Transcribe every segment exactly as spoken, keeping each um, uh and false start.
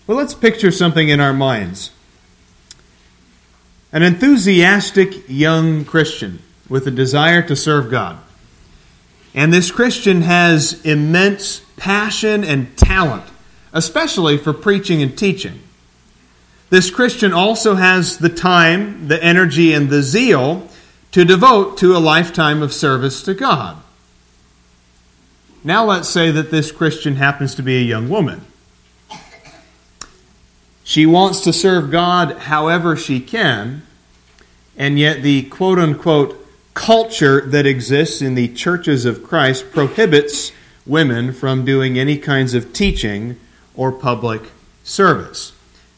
Well, let's picture something in our minds. An enthusiastic young Christian with a desire to serve God. And this Christian has immense passion and talent, especially for preaching and teaching. This Christian also has the time, the energy, and the zeal to devote to a lifetime of service to God. Now let's say that this Christian happens to be a young woman. She wants to serve God however she can, and yet the quote-unquote culture that exists in the churches of Christ prohibits women from doing any kinds of teaching or public service.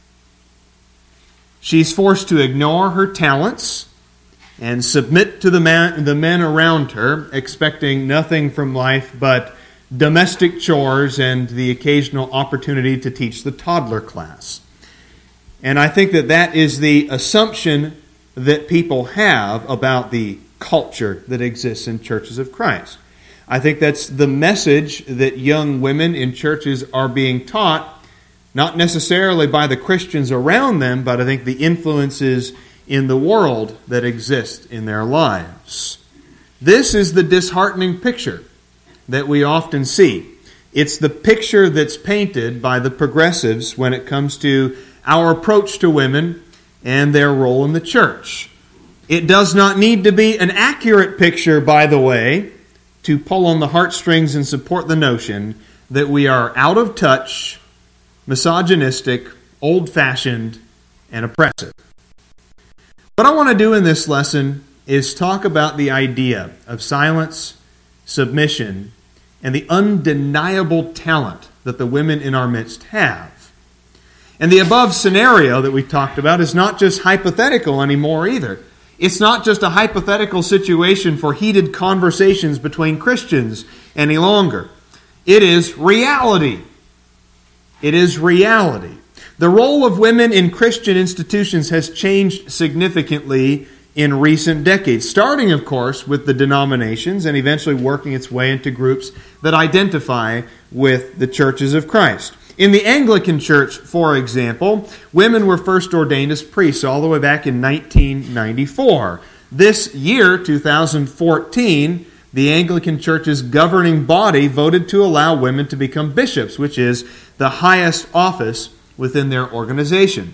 She's forced to ignore her talents and submit to the man, the men around her, expecting nothing from life but domestic chores and the occasional opportunity to teach the toddler class. And I think that that is the assumption that people have about the culture that exists in churches of Christ. I think that's the message that young women in churches are being taught, not necessarily by the Christians around them, but I think the influences in the world that exist in their lives. This is the disheartening picture that we often see. It's the picture that's painted by the progressives when it comes to our approach to women and their role in the church. It does not need to be an accurate picture, by the way, to pull on the heartstrings and support the notion that we are out of touch, misogynistic, old-fashioned, and oppressive. What I want to do in this lesson is talk about the idea of silence, submission, and the undeniable talent that the women in our midst have. And the above scenario that we talked about is not just hypothetical anymore either. It's not just a hypothetical situation for heated conversations between Christians any longer. It is reality. It is reality. The role of women in Christian institutions has changed significantly in recent decades, starting, of course, with the denominations and eventually working its way into groups that identify with the churches of Christ. In the Anglican Church, for example, women were first ordained as priests all the way back in nineteen ninety-four. This year, two thousand fourteen, the Anglican Church's governing body voted to allow women to become bishops, which is the highest office within their organization.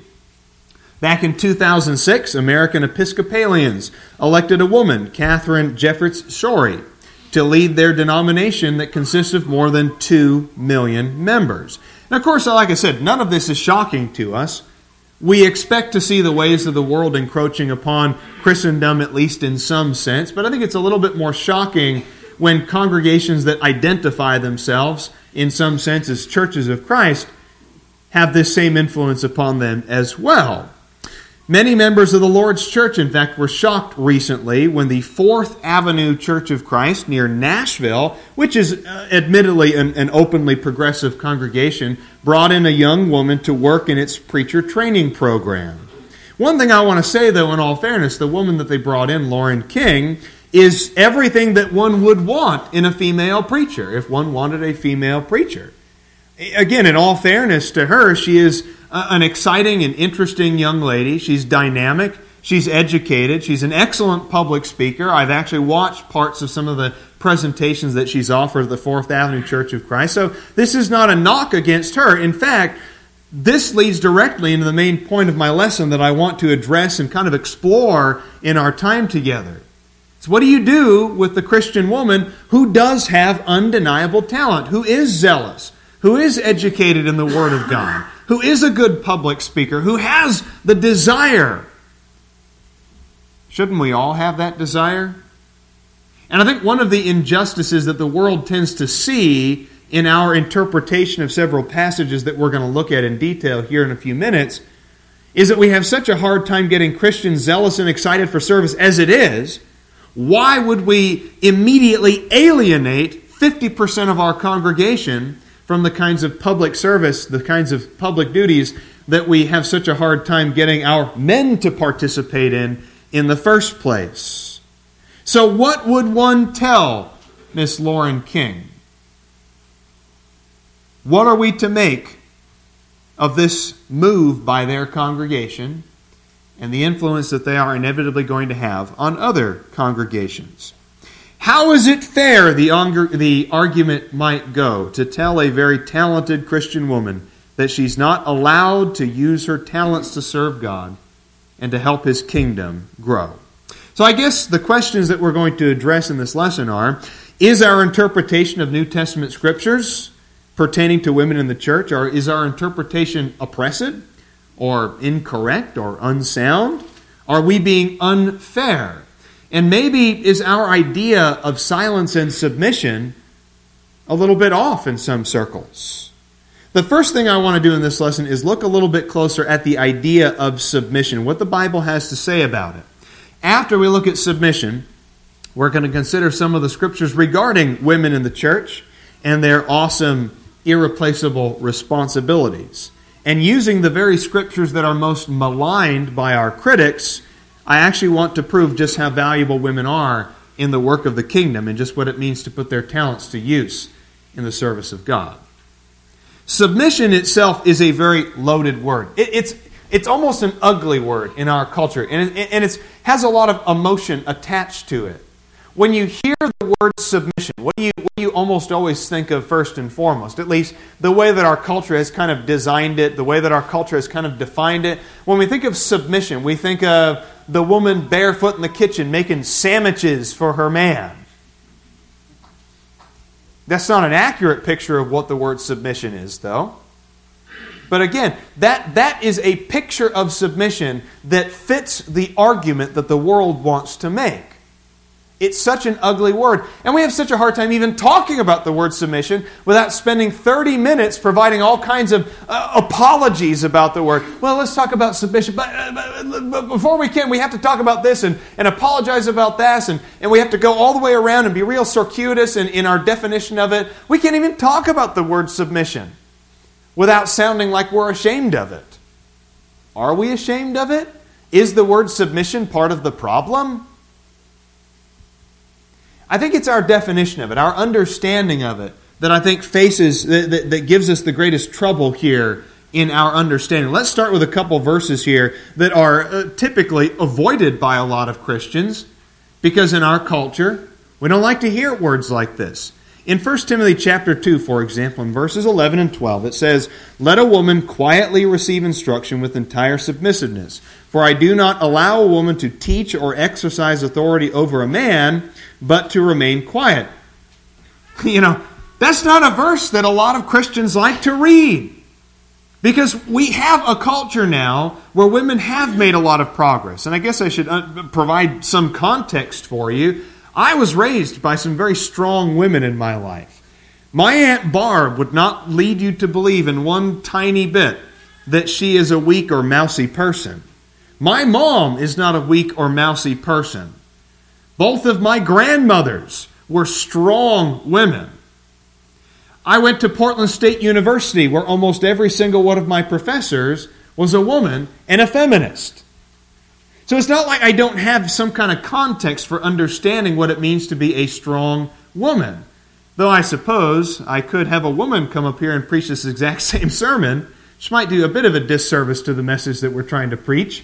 Back in two thousand six, American Episcopalians elected a woman, Catherine Jefferts Schori, to lead their denomination that consists of more than two million members. Now, of course, like I said, none of this is shocking to us. We expect to see the ways of the world encroaching upon Christendom, at least in some sense, but I think it's a little bit more shocking when congregations that identify themselves, in some sense, as churches of Christ, have this same influence upon them as well. Many members of the Lord's Church, in fact, were shocked recently when the Fourth Avenue Church of Christ near Nashville, which is uh, admittedly an, an openly progressive congregation, brought in a young woman to work in its preacher training program. One thing I want to say, though, in all fairness, the woman that they brought in, Lauren King, is everything that one would want in a female preacher, if one wanted a female preacher. Again, in all fairness to her, she is an exciting and interesting young lady. She's dynamic. She's educated. She's an excellent public speaker. I've actually watched parts of some of the presentations that she's offered at the Fourth Avenue Church of Christ. So this is not a knock against her. In fact, this leads directly into the main point of my lesson that I want to address and kind of explore in our time together. So what do you do with the Christian woman who does have undeniable talent, who is zealous, who is educated in the Word of God, who is a good public speaker, who has the desire? Shouldn't we all have that desire? And I think one of the injustices that the world tends to see in our interpretation of several passages that we're going to look at in detail here in a few minutes is that we have such a hard time getting Christians zealous and excited for service as it is. Why would we immediately alienate fifty percent of our congregation from the kinds of public service, the kinds of public duties that we have such a hard time getting our men to participate in in the first place? So what would one tell Miss Lauren King? What are we to make of this move by their congregation and the influence that they are inevitably going to have on other congregations. How is it fair, the, the argument might go, to tell a very talented Christian woman that she's not allowed to use her talents to serve God and to help His kingdom grow? So I guess the questions that we're going to address in this lesson are, is our interpretation of New Testament Scriptures pertaining to women in the church, or is our interpretation oppressive or incorrect or unsound? Are we being unfair? And maybe is our idea of silence and submission a little bit off in some circles? The first thing I want to do in this lesson is look a little bit closer at the idea of submission, what the Bible has to say about it. After we look at submission, we're going to consider some of the scriptures regarding women in the church and their awesome, irreplaceable responsibilities. And using the very scriptures that are most maligned by our critics, I actually want to prove just how valuable women are in the work of the kingdom and just what it means to put their talents to use in the service of God. Submission itself is a very loaded word. It, it's it's almost an ugly word in our culture, and it and it's, has a lot of emotion attached to it. When you hear the word submission, what do you what do you almost always think of first and foremost? At least the way that our culture has kind of designed it, the way that our culture has kind of defined it. When we think of submission, we think of the woman barefoot in the kitchen making sandwiches for her man. That's not an accurate picture of what the word submission is, though. But again, that, that is a picture of submission that fits the argument that the world wants to make. It's such an ugly word. And we have such a hard time even talking about the word submission without spending thirty minutes providing all kinds of uh, apologies about the word. Well, let's talk about submission. But, uh, but, but before we can, we have to talk about this and, and apologize about that. And, and we have to go all the way around and be real circuitous in, in our definition of it. We can't even talk about the word submission without sounding like we're ashamed of it. Are we ashamed of it? Is the word submission part of the problem? I think it's our definition of it, our understanding of it, that I think faces, that, that, that gives us the greatest trouble here in our understanding. Let's start with a couple verses here that are uh, typically avoided by a lot of Christians, because in our culture, we don't like to hear words like this. In First Timothy chapter two, for example, in verses eleven and twelve, it says, "Let a woman quietly receive instruction with entire submissiveness. For I do not allow a woman to teach or exercise authority over a man, but to remain quiet." You know, that's not a verse that a lot of Christians like to read. Because we have a culture now where women have made a lot of progress. And I guess I should provide some context for you. I was raised by some very strong women in my life. My Aunt Barb would not lead you to believe in one tiny bit that she is a weak or mousy person. My mom is not a weak or mousy person. Both of my grandmothers were strong women. I went to Portland State University, where almost every single one of my professors was a woman and a feminist. So it's not like I don't have some kind of context for understanding what it means to be a strong woman. Though I suppose I could have a woman come up here and preach this exact same sermon, which might do a bit of a disservice to the message that we're trying to preach.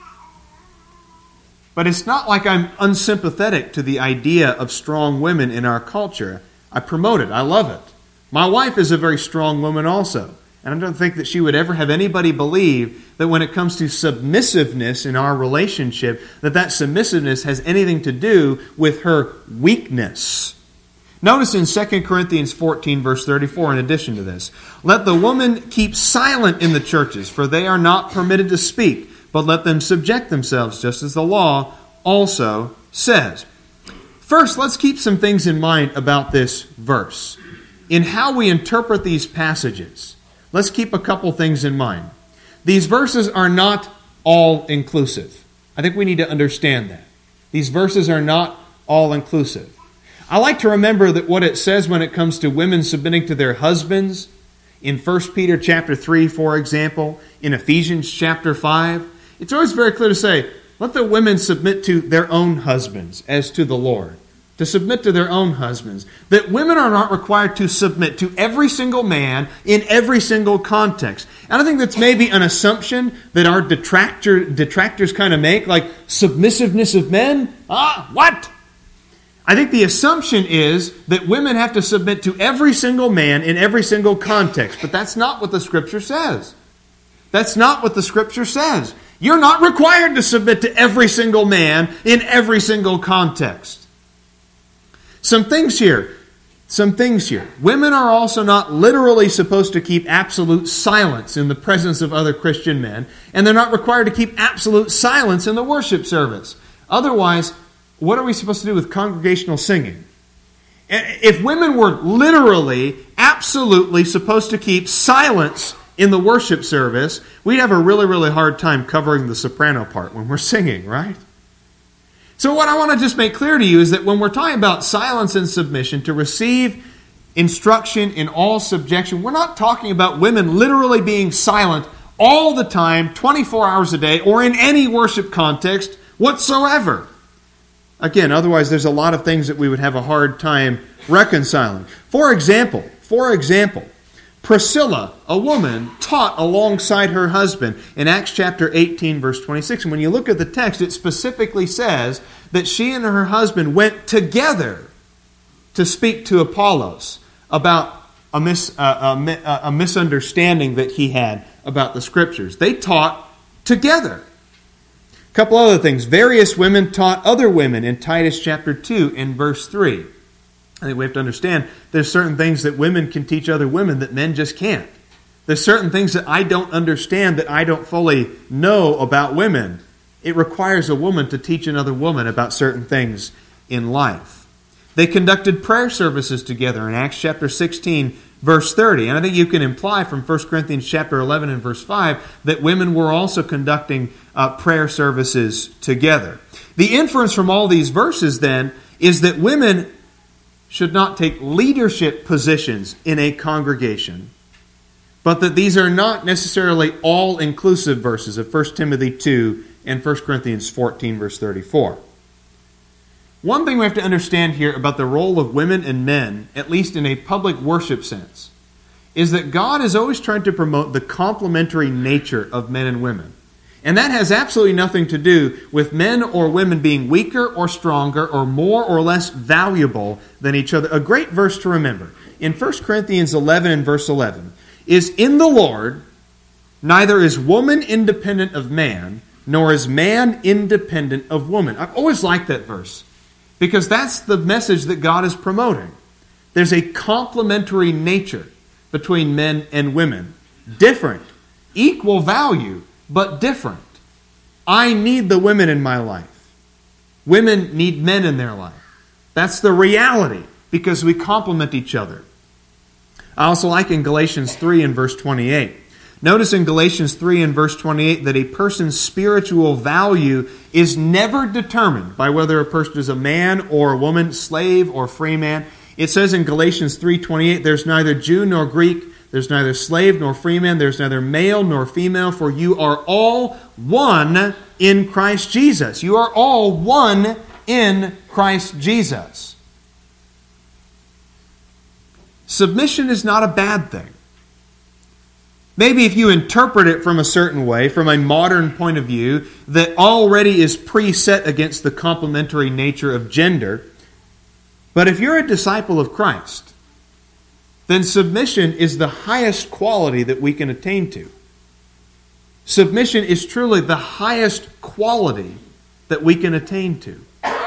But it's not like I'm unsympathetic to the idea of strong women in our culture. I promote it. I love it. My wife is a very strong woman also. And I don't think that she would ever have anybody believe that when it comes to submissiveness in our relationship, that that submissiveness has anything to do with her weakness. Notice in Second Corinthians fourteen, verse thirty-four, in addition to this, "Let the woman keep silent in the churches, for they are not permitted to speak, but let them subject themselves, just as the law also says." First, let's keep some things in mind about this verse. In how we interpret these passages, let's keep a couple things in mind. These verses are not all-inclusive. I think we need to understand that. These verses are not all-inclusive. I like to remember that what it says when it comes to women submitting to their husbands, in First Peter chapter three, for example, in Ephesians chapter five, it's always very clear to say, let the women submit to their own husbands as to the Lord. to submit to their own husbands, that women are not required to submit to every single man in every single context. And I think that's maybe an assumption that our detractor, detractors kind of make, like submissiveness of men. Ah, what? I think the assumption is that women have to submit to every single man in every single context, but that's not what the Scripture says. That's not what the Scripture says. You're not required to submit to every single man in every single context. Some things here. Some things here. Women are also not literally supposed to keep absolute silence in the presence of other Christian men, and they're not required to keep absolute silence in the worship service. Otherwise, what are we supposed to do with congregational singing? If women were literally, absolutely supposed to keep silence in the worship service, we'd have a really, really hard time covering the soprano part when we're singing, right? So what I want to just make clear to you is that when we're talking about silence and submission, to receive instruction in all subjection, we're not talking about women literally being silent all the time, twenty-four hours a day, or in any worship context whatsoever. Again, otherwise there's a lot of things that we would have a hard time reconciling. For example, for example, Priscilla, a woman, taught alongside her husband in Acts chapter eighteen, verse twenty-six. And when you look at the text, it specifically says that she and her husband went together to speak to Apollos about a, mis, uh, a, a misunderstanding that he had about the Scriptures. They taught together. A couple other things. Various women taught other women in Titus chapter two and verse three. I think we have to understand there's certain things that women can teach other women that men just can't. There's certain things that I don't understand, that I don't fully know about women. It requires a woman to teach another woman about certain things in life. They conducted prayer services together in Acts chapter sixteen, verse thirty. And I think you can imply from First Corinthians chapter eleven and verse five that women were also conducting uh, prayer services together. The inference from all these verses then is that women should not take leadership positions in a congregation, but that these are not necessarily all-inclusive verses of First Timothy two and First Corinthians fourteen, verse thirty-four. One thing we have to understand here about the role of women and men, at least in a public worship sense, is that God is always trying to promote the complementary nature of men and women. And that has absolutely nothing to do with men or women being weaker or stronger or more or less valuable than each other. A great verse to remember in First Corinthians eleven and verse eleven is, "In the Lord, neither is woman independent of man, nor is man independent of woman." I've always liked that verse because that's the message that God is promoting. There's a complementary nature between men and women. Different, equal value, but different. I need the women in my life. Women need men in their life. That's the reality because we complement each other. I also like in Galatians three and verse twenty-eight. Notice in Galatians three and verse twenty-eight that a person's spiritual value is never determined by whether a person is a man or a woman, slave or free man. It says in Galatians three twenty-eight, "There's neither Jew nor Greek, there's neither slave nor free man, there's neither male nor female, for you are all one in Christ Jesus." You are all one in Christ Jesus. Submission is not a bad thing. Maybe if you interpret it from a certain way, from a modern point of view, that already is preset against the complementary nature of gender. But if you're a disciple of Christ, then submission is the highest quality that we can attain to. Submission is truly the highest quality that we can attain to.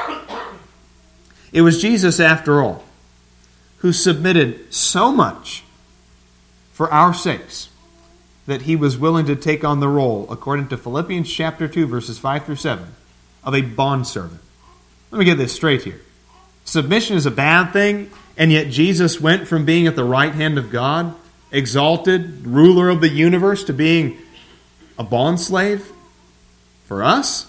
It was Jesus, after all, who submitted so much for our sakes that he was willing to take on the role, according to Philippians chapter two, verses five through seven, of a bondservant. Let me get this straight here. Submission is a bad thing, and yet Jesus went from being at the right hand of God, exalted, ruler of the universe, to being a bondslave for us.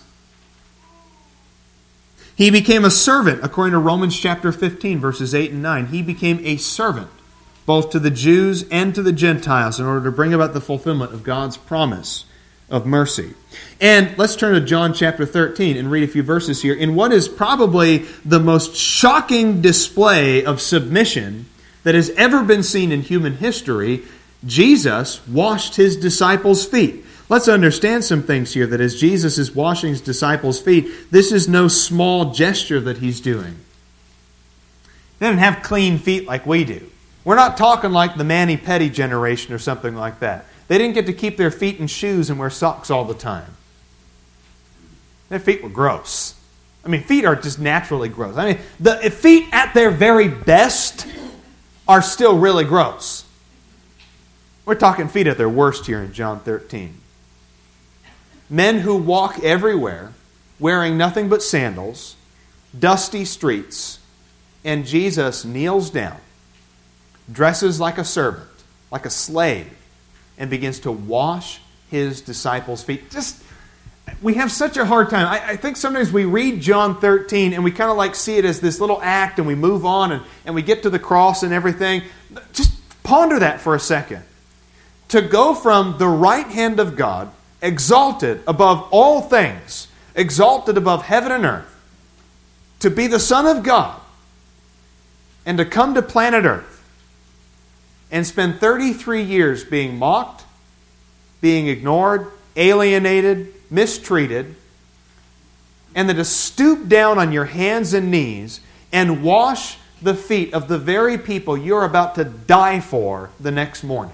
He became a servant, according to Romans chapter fifteen, verses eight and nine. He became a servant, both to the Jews and to the Gentiles, in order to bring about the fulfillment of God's promise of mercy. And let's turn to John chapter thirteen and read a few verses here. In what is probably the most shocking display of submission that has ever been seen in human history, Jesus washed his disciples' feet. Let's understand some things here, that as Jesus is washing his disciples' feet, this is no small gesture that he's doing. They didn't have clean feet like we do. We're not talking like the mani-pedi generation or something like that. They didn't get to keep their feet in shoes and wear socks all the time. Their feet were gross. I mean, feet are just naturally gross. I mean, the feet at their very best are still really gross. We're talking feet at their worst here in John thirteen. Men who walk everywhere, wearing nothing but sandals, dusty streets, and Jesus kneels down, dresses like a servant, like a slave, and begins to wash his disciples' feet. Just, we have such a hard time. I, I think sometimes we read John thirteen and we kind of like see it as this little act and we move on and, and we get to the cross and everything. Just ponder that for a second. To go from the right hand of God, exalted above all things, exalted above heaven and earth, to be the Son of God, and to come to planet Earth and spend thirty-three years being mocked, being ignored, alienated, mistreated, and then to stoop down on your hands and knees and wash the feet of the very people you're about to die for the next morning.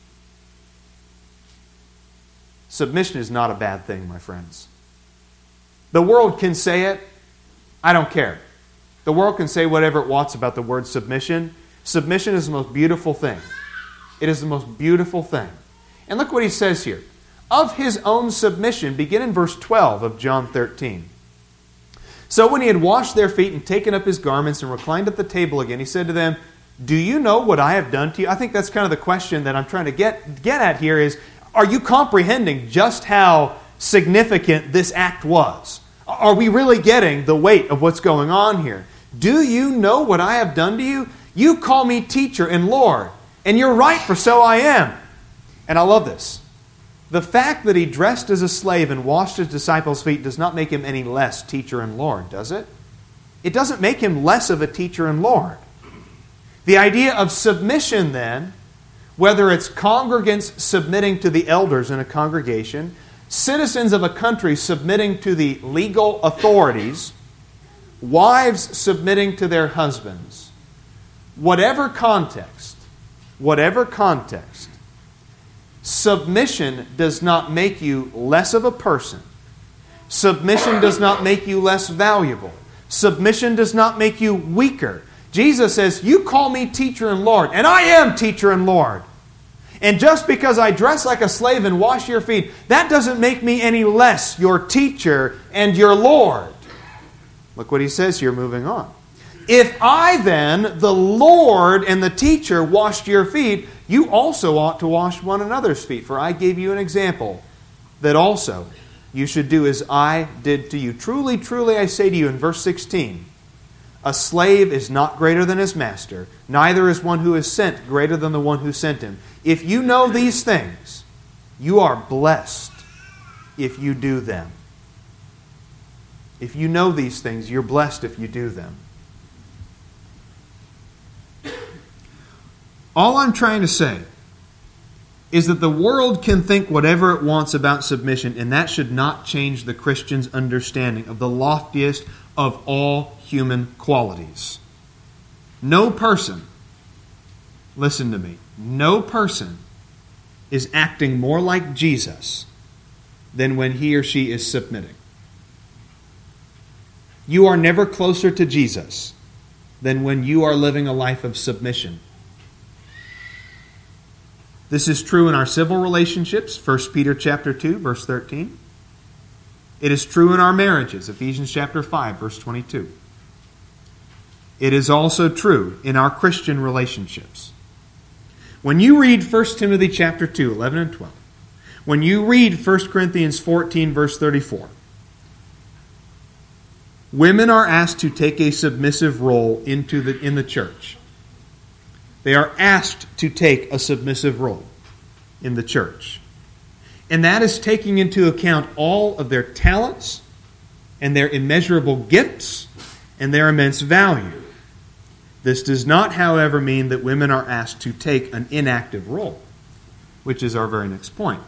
Submission is not a bad thing, my friends. The world can say it. I don't care. The world can say whatever it wants about the word submission. Submission is the most beautiful thing. It is the most beautiful thing. And look what he says here. Of his own submission, begin in verse twelve of John thirteen. So when he had washed their feet and taken up his garments and reclined at the table again, he said to them, do you know what I have done to you? I think that's kind of the question that I'm trying to get, get at here is, are you comprehending just how significant this act was? Are we really getting the weight of what's going on here? Do you know what I have done to you? You call me teacher and Lord, and you're right, for so I am. And I love this. The fact that he dressed as a slave and washed his disciples' feet does not make him any less teacher and Lord, does it? It doesn't make him less of a teacher and Lord. The idea of submission, then, whether it's congregants submitting to the elders in a congregation, citizens of a country submitting to the legal authorities, wives submitting to their husbands, whatever context, whatever context, submission does not make you less of a person. Submission does not make you less valuable. Submission does not make you weaker. Jesus says, you call me teacher and Lord, and I am teacher and Lord. And just because I dress like a slave and wash your feet, that doesn't make me any less your teacher and your Lord. Look what he says here, moving on. If I then, the Lord and the teacher, washed your feet, you also ought to wash one another's feet. For I gave you an example that also you should do as I did to you. Truly, truly, I say to you in verse sixteen, a slave is not greater than his master, neither is one who is sent greater than the one who sent him. If you know these things, you are blessed if you do them. If you know these things, you're blessed if you do them. All I'm trying to say is that the world can think whatever it wants about submission, and that should not change the Christian's understanding of the loftiest of all human qualities. No person, listen to me, no person is acting more like Jesus than when he or she is submitting. You are never closer to Jesus than when you are living a life of submission. This is true in our civil relationships, First Peter chapter two, verse thirteen. It is true in our marriages, Ephesians chapter five, verse twenty-two. It is also true in our Christian relationships. When you read First Timothy chapter two, eleven and twelve, when you read First Corinthians fourteen, verse thirty-four, women are asked to take a submissive role into the, in the church. They are asked to take a submissive role in the church. And that is taking into account all of their talents and their immeasurable gifts and their immense value. This does not, however, mean that women are asked to take an inactive role, which is our very next point.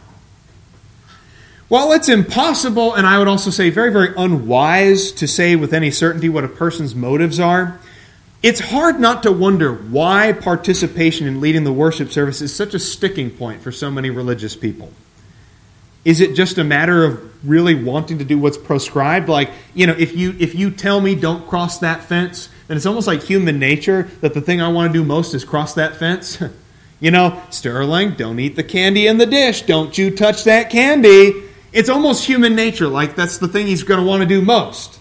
While it's impossible, and I would also say very, very unwise to say with any certainty what a person's motives are, it's hard not to wonder why participation in leading the worship service is such a sticking point for so many religious people. Is it just a matter of really wanting to do what's prescribed? Like, you know, if you if you tell me don't cross that fence, then it's almost like human nature that the thing I want to do most is cross that fence. You know, Sterling, don't eat the candy in the dish. Don't you touch that candy. It's almost human nature, like that's the thing he's going to want to do most.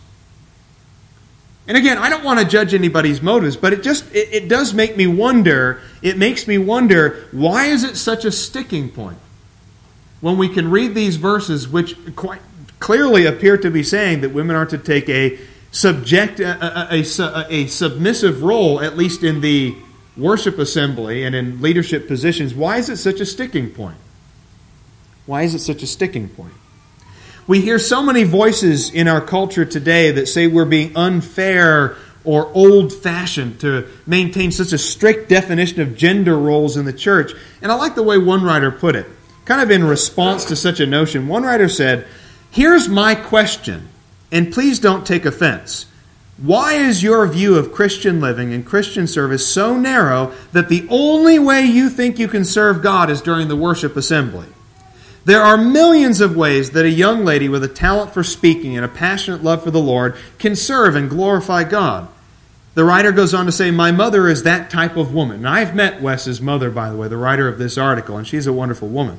And again, I don't want to judge anybody's motives, but it just, it, it does make me wonder, it makes me wonder, why is it such a sticking point? When we can read these verses, which quite clearly appear to be saying that women are to take a subject, a, a, a, a submissive role, at least in the worship assembly and in leadership positions, why is it such a sticking point? Why is it such a sticking point? We hear so many voices in our culture today that say we're being unfair or old-fashioned to maintain such a strict definition of gender roles in the church. And I like the way one writer put it. Kind of in response to such a notion, one writer said, "Here's my question, and please don't take offense. Why is your view of Christian living and Christian service so narrow that the only way you think you can serve God is during the worship assembly? There are millions of ways that a young lady with a talent for speaking and a passionate love for the Lord can serve and glorify God." The writer goes on to say, "My mother is that type of woman." And I've met Wes's mother, by the way, the writer of this article, and she's a wonderful woman.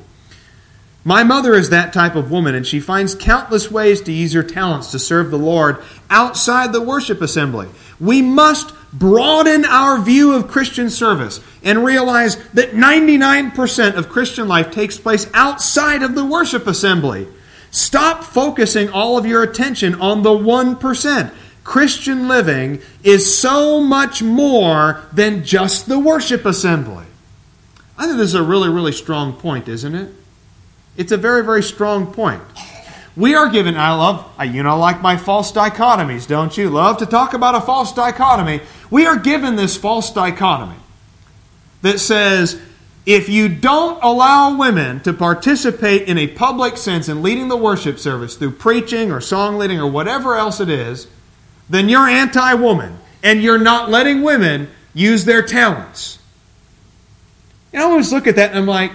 "My mother is that type of woman, and she finds countless ways to use her talents to serve the Lord outside the worship assembly. We must broaden our view of Christian service and realize that ninety-nine percent of Christian life takes place outside of the worship assembly. Stop focusing all of your attention on the one percent. Christian living is so much more than just the worship assembly." I think this is a really, really strong point, isn't it? It's a very, very strong point. We are given, I love, you know, like my false dichotomies, don't you? Love to talk about a false dichotomy. We are given this false dichotomy that says, if you don't allow women to participate in a public sense in leading the worship service through preaching or song leading or whatever else it is, then you're anti-woman and you're not letting women use their talents. And I always look at that and I'm like,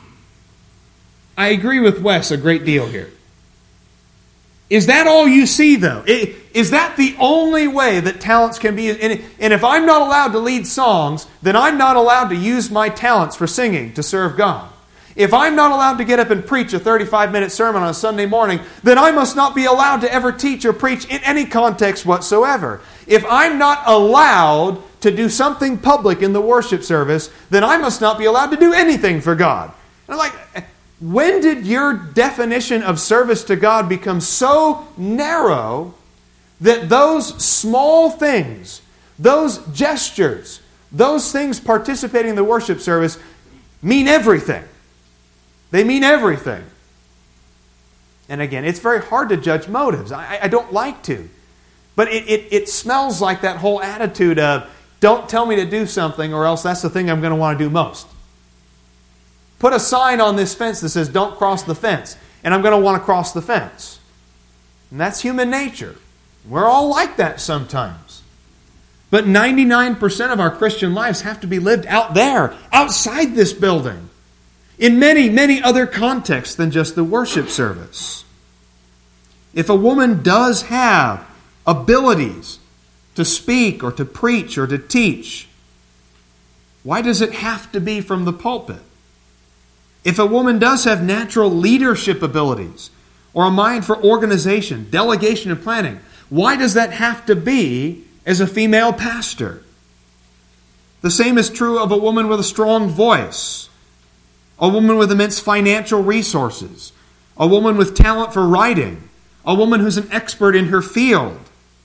I agree with Wes a great deal here. Is that all you see, though? Is that the only way that talents can be? And if I'm not allowed to lead songs, then I'm not allowed to use my talents for singing to serve God. If I'm not allowed to get up and preach a thirty-five minute sermon on a Sunday morning, then I must not be allowed to ever teach or preach in any context whatsoever. If I'm not allowed to do something public in the worship service, then I must not be allowed to do anything for God. And I'm like, when did your definition of service to God become so narrow that those small things, those gestures, those things participating in the worship service mean everything? They mean everything. And again, it's very hard to judge motives. I, I don't like to. But it, it, it smells like that whole attitude of, don't tell me to do something or else that's the thing I'm going to want to do most. Put a sign on this fence that says, don't cross the fence. And I'm going to want to cross the fence. And that's human nature. We're all like that sometimes. But ninety-nine percent of our Christian lives have to be lived out there, outside this building, in many, many other contexts than just the worship service. If a woman does have abilities to speak or to preach or to teach, why does it have to be from the pulpit? If a woman does have natural leadership abilities or a mind for organization, delegation, and planning, why does that have to be as a female pastor? The same is true of a woman with a strong voice, a woman with immense financial resources, a woman with talent for writing, a woman who's an expert in her field.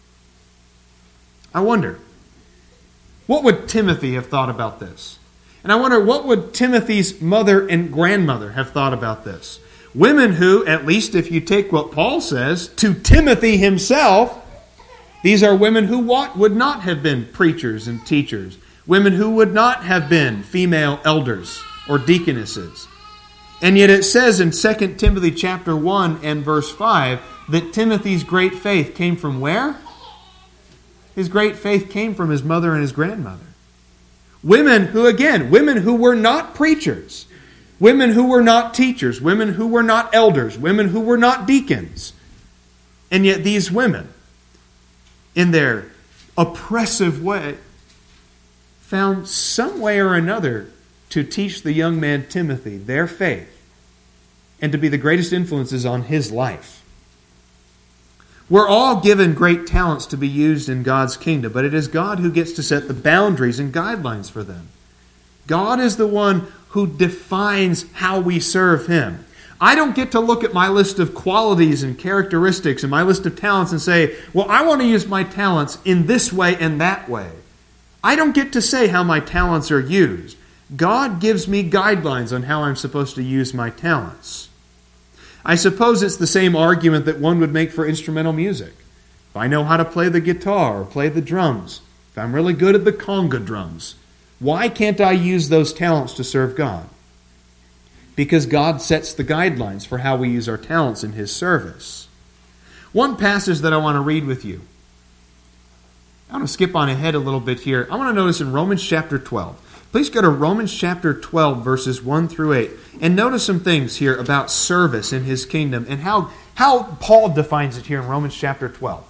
I wonder, what would Timothy have thought about this? And I wonder, what would Timothy's mother and grandmother have thought about this? Women who, at least if you take what Paul says, to Timothy himself, these are women who would not have been preachers and teachers. Women who would not have been female elders or deaconesses. And yet it says in Second Timothy chapter one and verse five that Timothy's great faith came from where? His great faith came from his mother and his grandmother. Women who, again, women who were not preachers. Women who were not teachers. Women who were not elders. Women who were not deacons. And yet these women, in their oppressive way, found some way or another to teach the young man Timothy their faith and to be the greatest influences on his life. We're all given great talents to be used in God's kingdom, but it is God who gets to set the boundaries and guidelines for them. God is the one who defines how we serve Him. I don't get to look at my list of qualities and characteristics and my list of talents and say, well, I want to use my talents in this way and that way. I don't get to say how my talents are used. God gives me guidelines on how I'm supposed to use my talents. I suppose it's the same argument that one would make for instrumental music. If I know how to play the guitar or play the drums, if I'm really good at the conga drums, why can't I use those talents to serve God? Because God sets the guidelines for how we use our talents in His service. One passage that I want to read with you. I want to skip on ahead a little bit here. I want to notice in Romans chapter twelve. Please go to Romans chapter twelve, verses one through eight, and notice some things here about service in His kingdom and how, how Paul defines it here in Romans chapter twelve.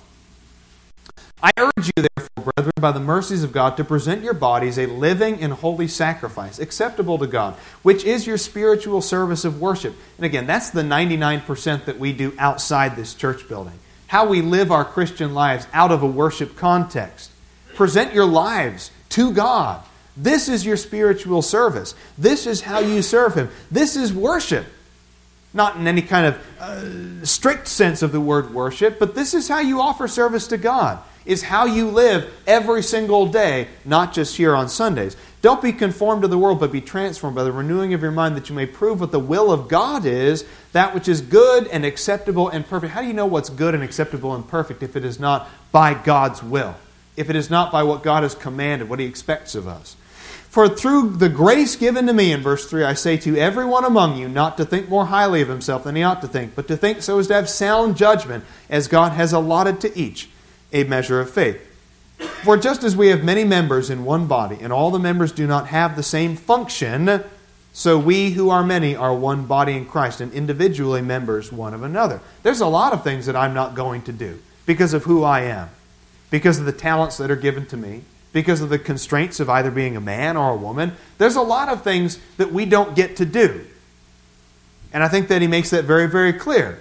I urge you, therefore, brethren, by the mercies of God, to present your bodies a living and holy sacrifice, acceptable to God, which is your spiritual service of worship. And again, that's the ninety-nine percent that we do outside this church building. How we live our Christian lives out of a worship context. Present your lives to God. This is your spiritual service. This is how you serve Him. This is worship. Not in any kind of uh, strict sense of the word worship, but this is how you offer service to God. Is how you live every single day, not just here on Sundays. Don't be conformed to the world, but be transformed by the renewing of your mind, that you may prove what the will of God is, that which is good and acceptable and perfect. How do you know what's good and acceptable and perfect if it is not by God's will? If it is not by what God has commanded, what He expects of us? For through the grace given to me, in verse three, I say to everyone among you not to think more highly of himself than he ought to think, but to think so as to have sound judgment, as God has allotted to each a measure of faith. For just as we have many members in one body, and all the members do not have the same function, so we who are many are one body in Christ, and individually members one of another. There's a lot of things that I'm not going to do because of who I am, because of the talents that are given to me, because of the constraints of either being a man or a woman. There's a lot of things that we don't get to do. And I think that he makes that very, very clear.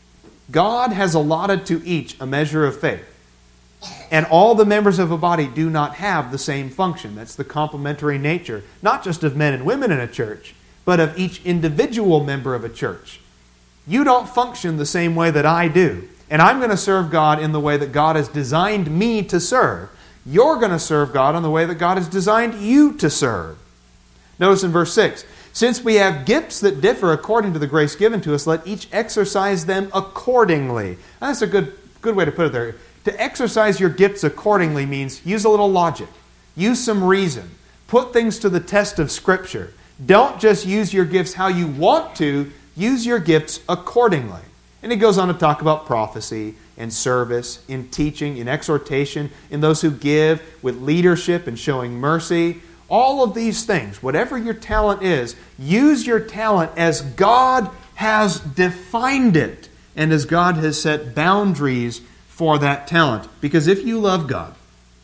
God has allotted to each a measure of faith. And all the members of a body do not have the same function. That's the complementary nature, not just of men and women in a church, but of each individual member of a church. You don't function the same way that I do. And I'm going to serve God in the way that God has designed me to serve. You're going to serve God in the way that God has designed you to serve. Notice in verse six, since we have gifts that differ according to the grace given to us, let each exercise them accordingly. Now, that's a good, good way to put it there. To exercise your gifts accordingly means use a little logic. Use some reason. Put things to the test of Scripture. Don't just use your gifts how you want to. Use your gifts accordingly. And he goes on to talk about prophecy and service, in teaching, in exhortation, in those who give, with leadership and showing mercy. All of these things, whatever your talent is, use your talent as God has defined it and as God has set boundaries for that talent. Because if you love God,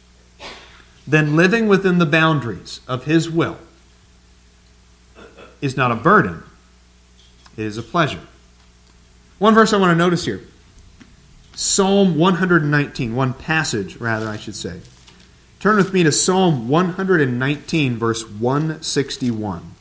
then living within the boundaries of His will is not a burden. It is a pleasure. One verse I want to notice here. Psalm one nineteen, one passage rather I should say. Turn with me to Psalm one nineteen, verse one sixty-one.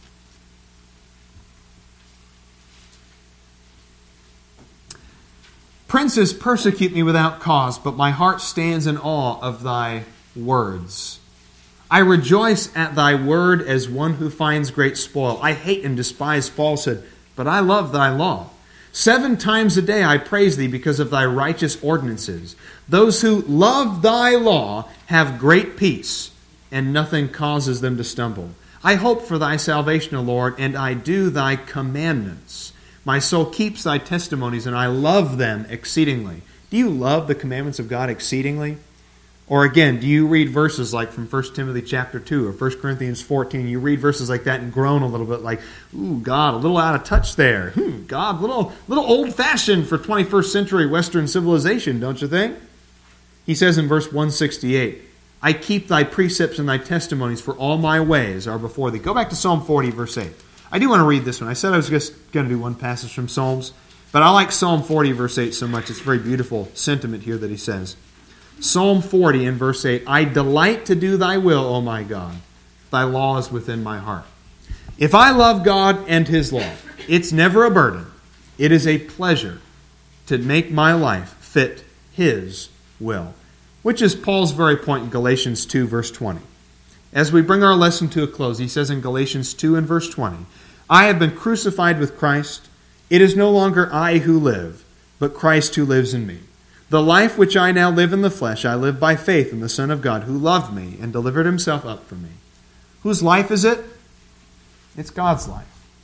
Princes persecute me without cause, but my heart stands in awe of thy words. I rejoice at thy word as one who finds great spoil. I hate and despise falsehood, but I love thy law. Seven times a day I praise thee because of thy righteous ordinances. Those who love thy law have great peace, and nothing causes them to stumble. I hope for thy salvation, O Lord, and I do thy commandments. My soul keeps thy testimonies, and I love them exceedingly. Do you love the commandments of God exceedingly? Or again, do you read verses like from First Timothy chapter two or First Corinthians fourteen? You read verses like that and groan a little bit like, ooh, God, a little out of touch there. Hmm, God, a little, little old-fashioned for twenty-first century Western civilization, don't you think? He says in verse one sixty-eight, I keep thy precepts and thy testimonies, for all my ways are before thee. Go back to Psalm forty, verse eight. I do want to read this one. I said I was just going to do one passage from Psalms, but I like Psalm forty, verse eight so much. It's a very beautiful sentiment here that he says. Psalm forty in verse eight, I delight to do thy will, O my God. Thy law is within my heart. If I love God and his law, it's never a burden. It is a pleasure to make my life fit his will, which is Paul's very point in Galatians two, verse twenty. As we bring our lesson to a close, he says in Galatians two and verse twenty, I have been crucified with Christ. It is no longer I who live, but Christ who lives in me. The life which I now live in the flesh, I live by faith in the Son of God, who loved me and delivered himself up for me. Whose life is it? It's God's life.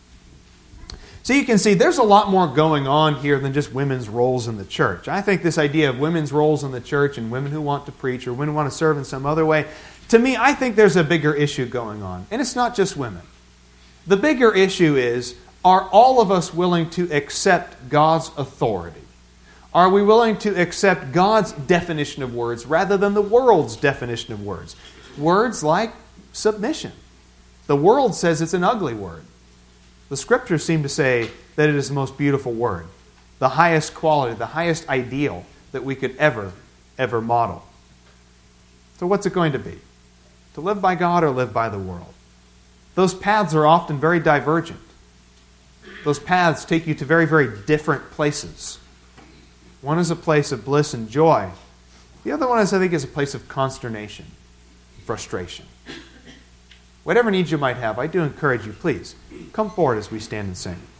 So you can see there's a lot more going on here than just women's roles in the church. I think this idea of women's roles in the church and women who want to preach or women who want to serve in some other way, to me, I think there's a bigger issue going on. And it's not just women. The bigger issue is, are all of us willing to accept God's authority? Are we willing to accept God's definition of words rather than the world's definition of words? Words like submission. The world says it's an ugly word. The Scriptures seem to say that it is the most beautiful word, the highest quality, the highest ideal that we could ever, ever model. So what's it going to be? To live by God or live by the world? Those paths are often very divergent. Those paths take you to very, very different places. One is a place of bliss and joy. The other one is, I think, is a place of consternation, frustration. Whatever needs you might have, I do encourage you, please, come forward as we stand and sing.